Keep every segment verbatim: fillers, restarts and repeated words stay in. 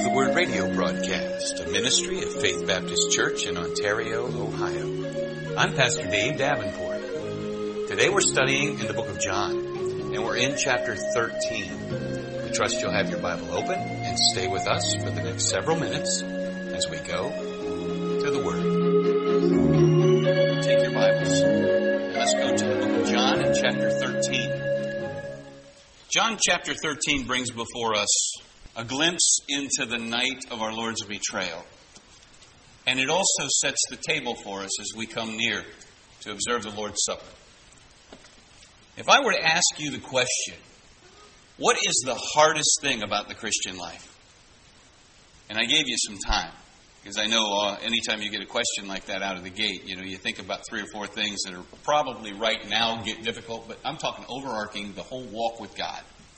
the Word radio broadcast, a ministry of Faith Baptist Church in Ontario, Ohio. I'm Pastor Dave Davenport. Today we're studying in the book of John, and we're in chapter thirteen. We trust you'll have your Bible open and stay with us for the next several minutes as we go to the Word. Take your Bibles and let's go to the book of John in chapter thirteen. John chapter thirteen brings before us a glimpse into the night of our Lord's betrayal. And it also sets the table for us as we come near to observe the Lord's Supper. If I were to ask you the question, what is the hardest thing about the Christian life? And I gave you some time, because I know uh, anytime you get a question like that out of the gate, you know, you think about three or four things that are probably right now get difficult, but I'm talking overarching the whole walk with God.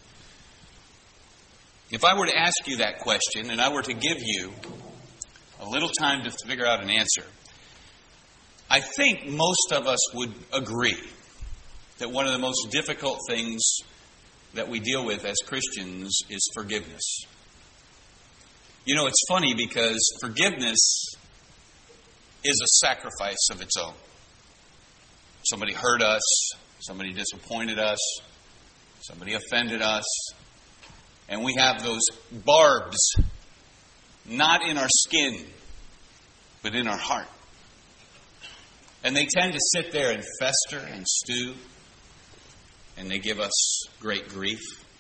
If I were to ask you that question, and I were to give you a little time to figure out an answer, I think most of us would agree that one of the most difficult things that we deal with as Christians is forgiveness. You know, it's funny because forgiveness is a sacrifice of its own. Somebody hurt us, somebody disappointed us, somebody offended us. And we have those barbs, not in our skin, but in our heart. And they tend to sit there and fester and stew, and they give us great grief.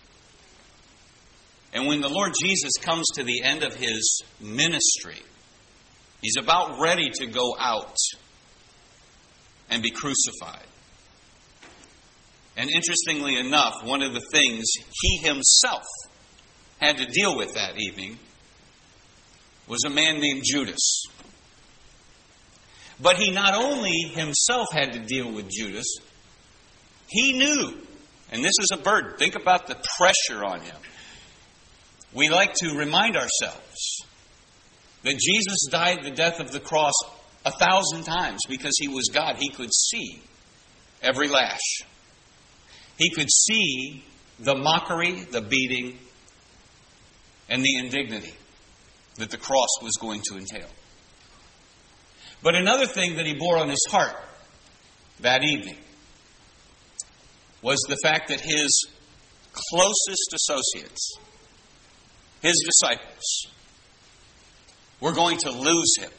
And when the Lord Jesus comes to the end of His ministry, He's about ready to go out and be crucified. And interestingly enough, one of the things He Himself had to deal with that evening was a man named Judas. But he not only himself had to deal with Judas, he knew, and this is a burden, think about the pressure on him. We like to remind ourselves that Jesus died the death of the cross a thousand times because He was God. He could see every lash. He could see the mockery, the beating, and the indignity that the cross was going to entail. But another thing that He bore on His heart that evening was the fact that His closest associates, His disciples, were going to lose Him.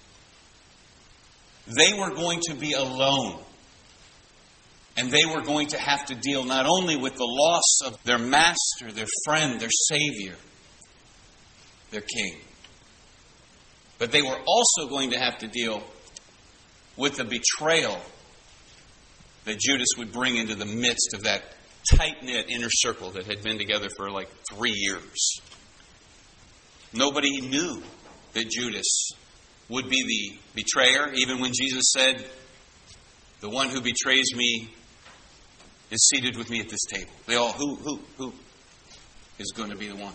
They were going to be alone. And they were going to have to deal not only with the loss of their master, their friend, their Savior, their King, but they were also going to have to deal with the betrayal that Judas would bring into the midst of that tight-knit inner circle that had been together for like three years. Nobody knew that Judas would be the betrayer, even when Jesus said, "The one who betrays me is seated with me at this table." They all, who, who, who is going to be the one?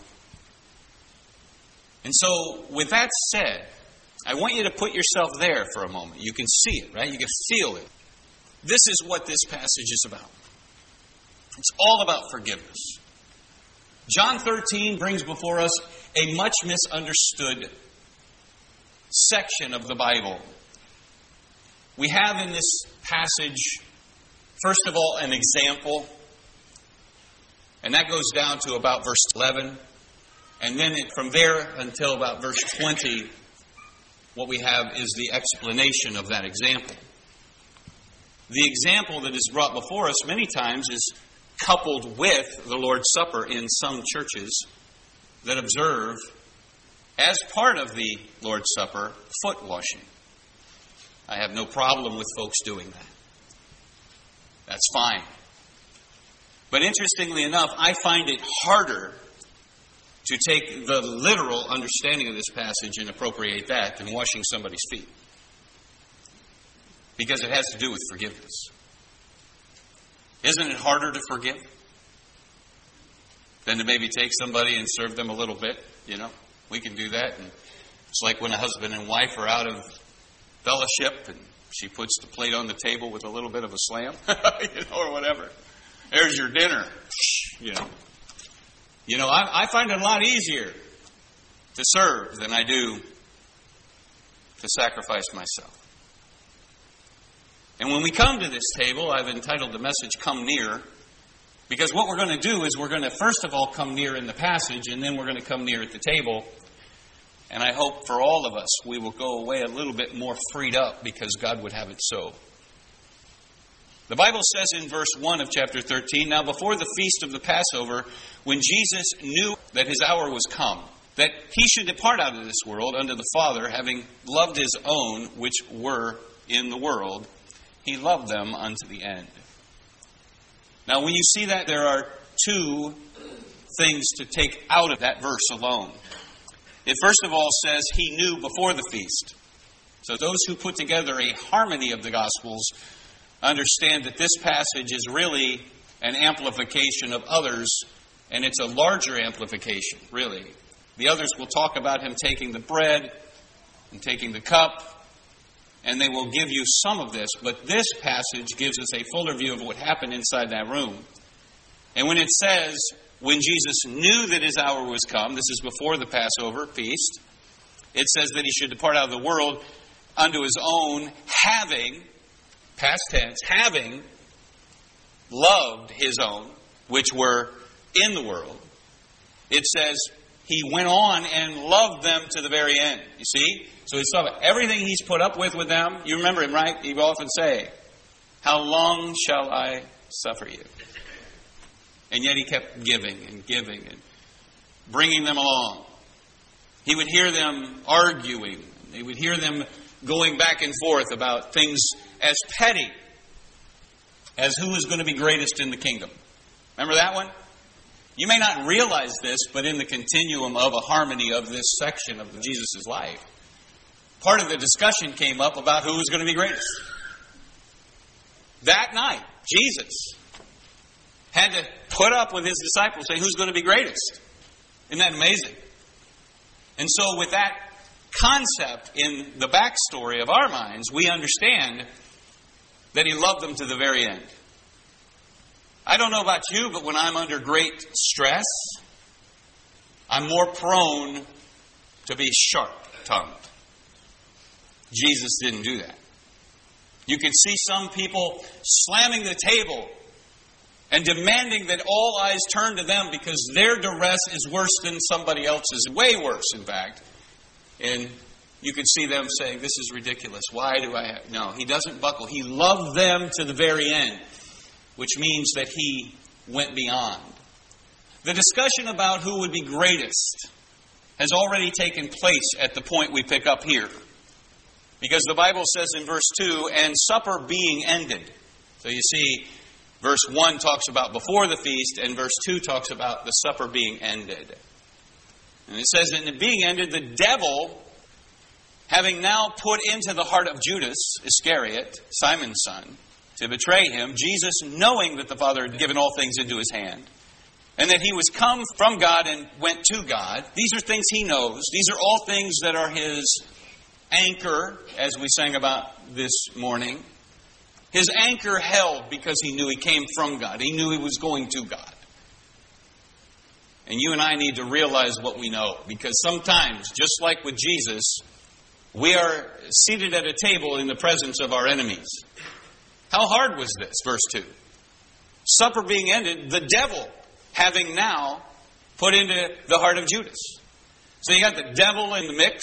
And so, with that said, I want you to put yourself there for a moment. You can see it, right? You can feel it. This is what this passage is about. It's all about forgiveness. John thirteen brings before us a much misunderstood section of the Bible. We have in this passage, first of all, an example. And that goes down to about verse eleven. And then from there until about verse twenty, what we have is the explanation of that example. The example that is brought before us many times is coupled with the Lord's Supper in some churches that observe, as part of the Lord's Supper, foot washing. I have no problem with folks doing that. That's fine. But interestingly enough, I find it harder to take the literal understanding of this passage and appropriate that than washing somebody's feet. Because it has to do with forgiveness. Isn't it harder to forgive than to maybe take somebody and serve them a little bit? You know, we can do that. And it's like when a husband and wife are out of fellowship and she puts the plate on the table with a little bit of a slam, you know, or whatever. There's your dinner, you know. You know, I, I find it a lot easier to serve than I do to sacrifice myself. And when we come to this table, I've entitled the message, Come Near, because what we're going to do is we're going to first of all come near in the passage, and then we're going to come near at the table. And I hope for all of us we will go away a little bit more freed up because God would have it so. The Bible says in verse one of chapter thirteen, Now before the feast of the Passover, when Jesus knew that his hour was come, that he should depart out of this world unto the Father, having loved his own which were in the world, he loved them unto the end. Now when you see that, there are two things to take out of that verse alone. It first of all says he knew before the feast. So those who put together a harmony of the Gospels understand that this passage is really an amplification of others, and it's a larger amplification, really. The others will talk about him taking the bread and taking the cup, and they will give you some of this, but this passage gives us a fuller view of what happened inside that room. And when it says, when Jesus knew that his hour was come, this is before the Passover feast, it says that he should depart out of the world unto his own, having, past tense, having loved his own, which were in the world. It says he went on and loved them to the very end. You see? So he's talking about everything he's put up with with them. You remember him, right? He will often say, how long shall I suffer you? And yet he kept giving and giving and bringing them along. He would hear them arguing. He would hear them going back and forth about things as petty as who is going to be greatest in the kingdom. Remember that one? You may not realize this, but in the continuum of a harmony of this section of Jesus' life, part of the discussion came up about who was going to be greatest. That night, Jesus had to put up with his disciples saying, who's going to be greatest? Isn't that amazing? And so with that concept in the backstory of our minds, we understand that he loved them to the very end. I don't know about you, but when I'm under great stress, I'm more prone to be sharp-tongued. Jesus didn't do that. You can see some people slamming the table and demanding that all eyes turn to them because their duress is worse than somebody else's, way worse, in fact. And you can see them saying, this is ridiculous. Why do I have... No, he doesn't buckle. He loved them to the very end, which means that he went beyond. The discussion about who would be greatest has already taken place at the point we pick up here. Because the Bible says in verse two, and supper being ended. So you see, verse one talks about before the feast, and verse two talks about the supper being ended. And it says, in the being ended, the devil, having now put into the heart of Judas Iscariot, Simon's son, to betray him, Jesus, knowing that the Father had given all things into his hand, and that he was come from God and went to God. These are things he knows. These are all things that are his anchor, as we sang about this morning. His anchor held because he knew he came from God. He knew he was going to God. And you and I need to realize what we know. Because sometimes, just like with Jesus, we are seated at a table in the presence of our enemies. How hard was this? Verse two. Supper being ended, the devil having now put into the heart of Judas. So you got the devil in the mix.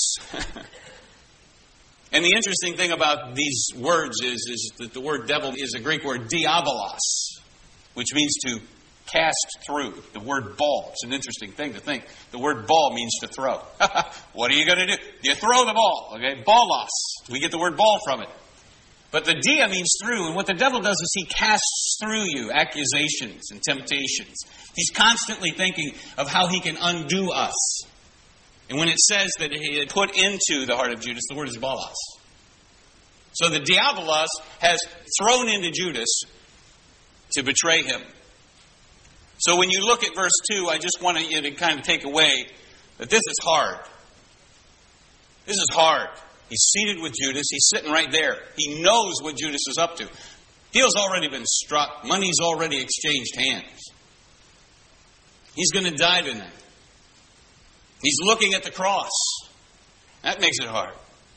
And the interesting thing about these words is, is that the word devil is a Greek word diabolos, which means to cast through. The word ball. It's an interesting thing to think. The word ball means to throw. What are you going to do? You throw the ball. Okay, ballos. We get the word ball from it. But the dia means through, and what the devil does is he casts through you accusations and temptations. He's constantly thinking of how he can undo us. And when it says that he had put into the heart of Judas, the word is balos. So the diabolos has thrown into Judas to betray him. So when you look at verse two, I just want you to kind of take away that this is hard. This is hard. He's seated with Judas. He's sitting right there. He knows what Judas is up to. Deal's already been struck. Money's already exchanged hands. He's going to die tonight. He's looking at the cross. That makes it hard.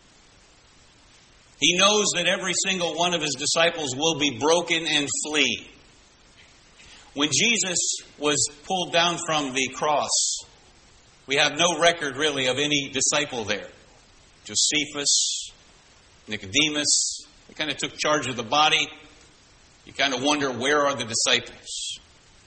He knows that every single one of his disciples will be broken and flee. When Jesus was pulled down from the cross, we have no record really of any disciple there. Josephus, Nicodemus, they kind of took charge of the body. You kind of wonder, where are the disciples?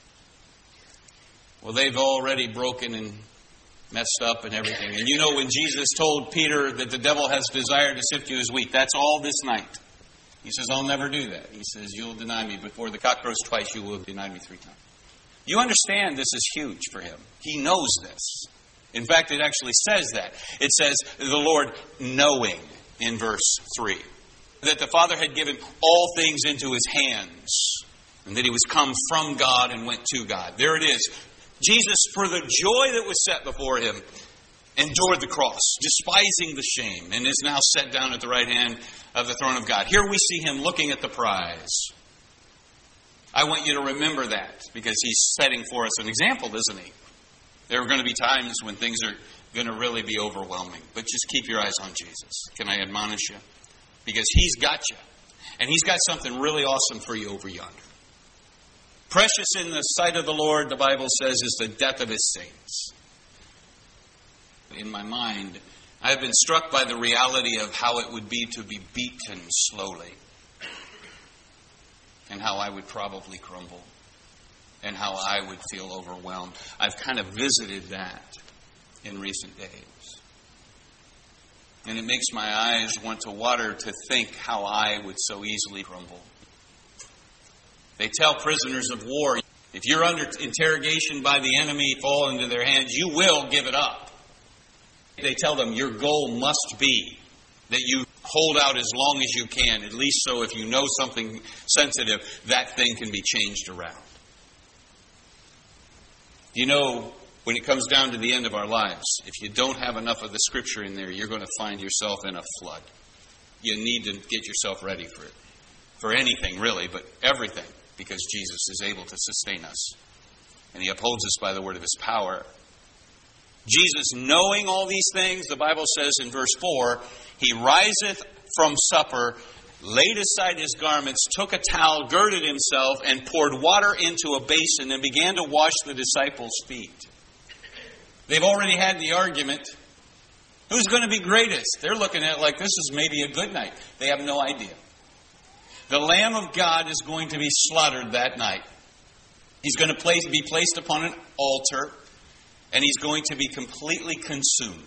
Well, they've already broken and messed up and everything. And you know, when Jesus told Peter that the devil has desired to sift you as wheat, that's all this night. He says, I'll never do that. He says, you'll deny me before the cock crows twice, you will deny me three times. You understand this is huge for him. He knows this. In fact, it actually says that. It says, the Lord knowing in verse three, that the Father had given all things into his hands, and that he was come from God and went to God. There it is. Jesus, for the joy that was set before him, endured the cross, despising the shame, and is now set down at the right hand of the throne of God. Here we see him looking at the prize. I want you to remember that, because he's setting for us an example, isn't he? There are going to be times when things are going to really be overwhelming, but just keep your eyes on Jesus. Can I admonish you? Because he's got you, and he's got something really awesome for you over yonder. Precious in the sight of the Lord, the Bible says, is the death of his saints. In my mind, I have been struck by the reality of how it would be to be beaten slowly, and how I would probably crumble, and how I would feel overwhelmed. I've kind of visited that in recent days. And it makes my eyes want to water to think how I would so easily crumble. They tell prisoners of war, if you're under interrogation by the enemy, fall into their hands, you will give it up. They tell them your goal must be that you hold out as long as you can, at least so if you know something sensitive, that thing can be changed around. You know, when it comes down to the end of our lives, if you don't have enough of the Scripture in there, you're going to find yourself in a flood. You need to get yourself ready for it. For anything, really, but everything. Because Jesus is able to sustain us. And he upholds us by the word of his power. Jesus, knowing all these things, the Bible says in verse four, he riseth from supper, laid aside his garments, took a towel, girded himself, and poured water into a basin, and began to wash the disciples' feet. They've already had the argument. Who's going to be greatest? They're looking at it like this is maybe a good night. They have no idea. The Lamb of God is going to be slaughtered that night. He's going to place, be placed upon an altar, and he's going to be completely consumed.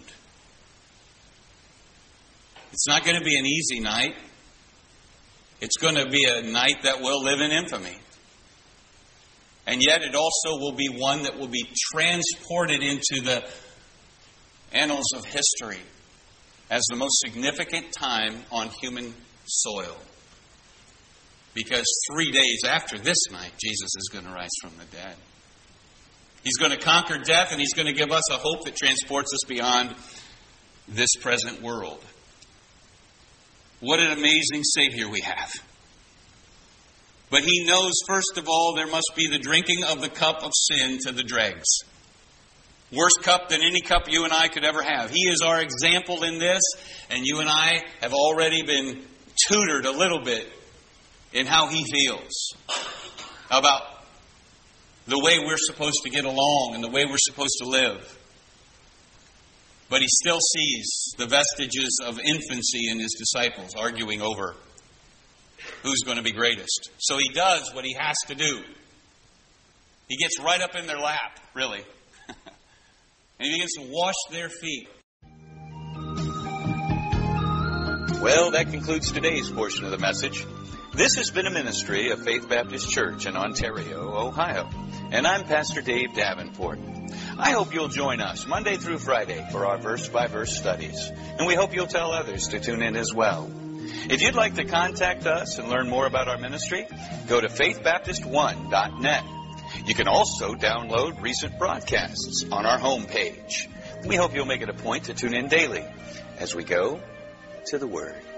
It's not going to be an easy night. It's going to be a night that will live in infamy. And yet it also will be one that will be transported into the annals of history as the most significant time on human soil. Because three days after this night, Jesus is going to rise from the dead. He's going to conquer death, and he's going to give us a hope that transports us beyond this present world. What an amazing Savior we have. But he knows, first of all, there must be the drinking of the cup of sin to the dregs. Worse cup than any cup you and I could ever have. He is our example in this, and you and I have already been tutored a little bit in how he feels about the way we're supposed to get along and the way we're supposed to live. But he still sees the vestiges of infancy in his disciples arguing over who's going to be greatest. So he does what he has to do. He gets right up in their lap, really. And he begins to wash their feet. Well, that concludes today's portion of the message. This has been a ministry of Faith Baptist Church in Ontario, Ohio. And I'm Pastor Dave Davenport. I hope you'll join us Monday through Friday for our verse-by-verse studies. And we hope you'll tell others to tune in as well. If you'd like to contact us and learn more about our ministry, go to faith baptist one dot net. You can also download recent broadcasts on our homepage. We hope you'll make it a point to tune in daily as we go to the Word.